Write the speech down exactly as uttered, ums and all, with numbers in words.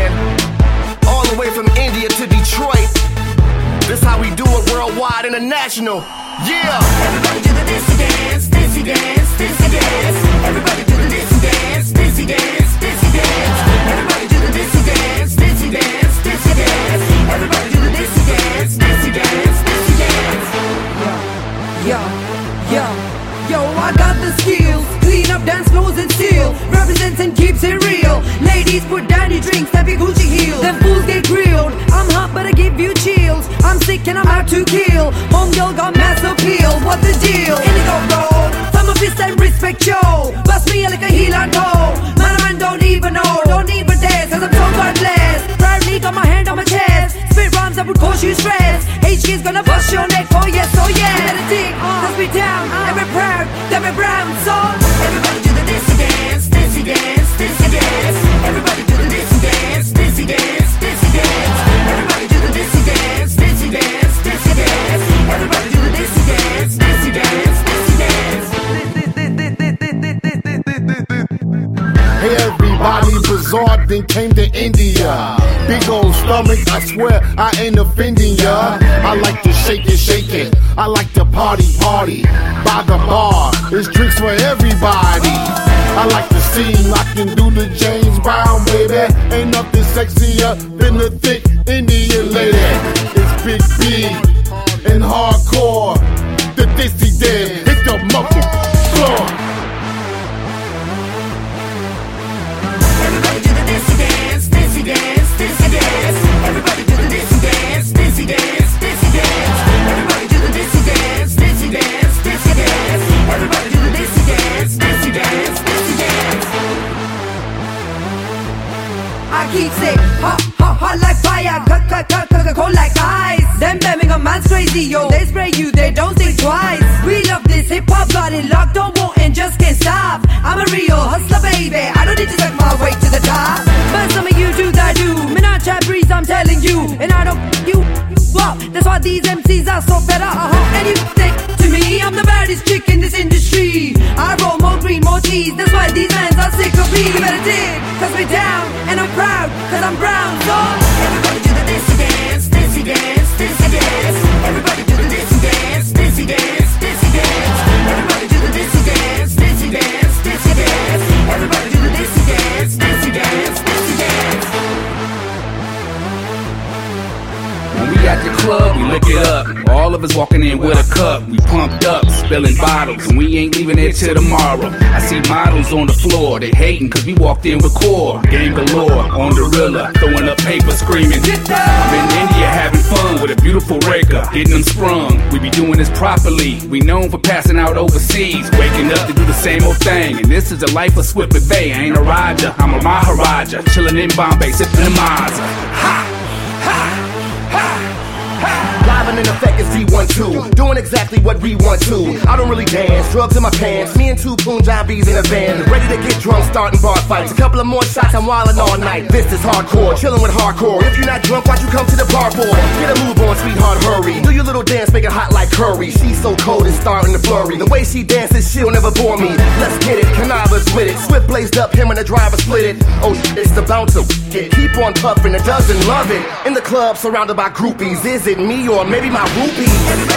man. All the way from India to Detroit. This how we do it worldwide, international. Yeah! Everybody do the dizzy dance, dizzy dance, dizzy dance. Everybody do the dizzy dance, dizzy dance, dizzy dance. Everybody do the dizzy dance, dizzy dance, dizzy dance. Everybody do the dizzy dance, dizzy dance, dizzy dance. Yo, yo, yo, I got the skills. Clean up dance floors and steal. Represents and keeps it real. Ladies put down your drinks, step your Gucci heels. Them fools get grilled. I'm hot but I give you chills. I'm sick and I'm out to kill. Homegirl got mass appeal. What the deal? Indigo roll. Thumb a fist and respect yo. Bust me like a heel and toe. Man, man don't even know. Don't even dance cause I'm so godless. Proudly got my hand on my chest. Spit rhymes that would cause you stress. H K's gonna bust your neck. Oh yes, oh yeah. Let it dig, cause we down. And we're proud, that we're brown. So everybody do the dizzy dance, dizzy dance, dizzy dance. Everybody do the dizzy dance, dizzy dance, dizzy dance. Everybody do the dizzy dance, dizzy dance, dizzy dance. Everybody do the dizzy dance, dizzy dance, dizzy dance. Hey everybody, Bizarre then came to India. Big old stomach, I swear I ain't offending ya. I like to shake it, shake it. I like to party, party. By the bar, there's drinks for everybody. I like to sing, I can do the James Brown, baby. Ain't nothing sexier than the thick Indian lady. It's Big B and hardcore. The dizzy dead, hit the muffle floor. Everybody do the dizzy dance, dizzy dance, dizzy dance. Everybody do the dizzy dance, dizzy dance, dizzy dance. Everybody do the dizzy dance, dizzy dance, dizzy dance. Everybody do the dizzy dance, dizzy dance, dizzy dance. I keep sick, hot, hot, hot like fire. Cut, cut, cut, cut, cut, cold like ice. Them Birmingham man's crazy, yo. They spray you, they don't think twice. We love this hip hop, got it locked on, won't and just can't stop. I'm a real hustler, baby. I don't need to suck my way to the top. But some of you do that do. Me not chat breeze, I'm telling you, and I don't you. Well, that's why these M Cs are so better. Uh-huh. And you think to me, I'm the baddest chick in this industry. I roll more green, more cheese. That's why these mans are sick of me. You better dig, cause we're down, and I'm proud, cause I'm brown. So everybody do the dizzy dance, dizzy dance, dizzy dance. Everybody do the dizzy dance, dizzy dance, dizzy dance. Everybody do the dizzy dance, dizzy dance, dizzy dance. Everybody do the dizzy dance, dizzy dance, dizzy dance. When we at the club, we lick it up. All of us walking in with a cup. We pumped up, spilling bottles, and we ain't leaving it till tomorrow. I see models on the floor, they hating cause we walked in with core. Game galore, on the rilla, throwing up paper, screaming. I'm in India having fun with a beautiful Reka, getting them sprung. We be doing this properly, we known for passing out overseas. Waking up to do the same old thing, and this is the life of Swift Bay. I ain't a Raja, I'm a Maharaja, chilling in Bombay, sipping a Mazda. Ha! Ha! Live and in effect is D one two, doing exactly what we want to. I don't really dance, drugs in my pants. Me and two Punjabis in a van, ready to get drunk, starting bar fights. A couple of more shots, I'm wildin' all night. This is hardcore, chillin' with hardcore. If you're not drunk, why'd you come to the bar for? Get a move on, sweetheart, hurry. Do your little dance, make it hot like curry. She's so cold, it's starting to flurry. The way she dances, she'll never bore me. Let's get it, cannabis with it. Swift blazed up, him and the driver split it. Oh, it's the bouncer. Keep on puffin', a dozen love it. In the club, surrounded by groupies. Is it me or maybe my rupees?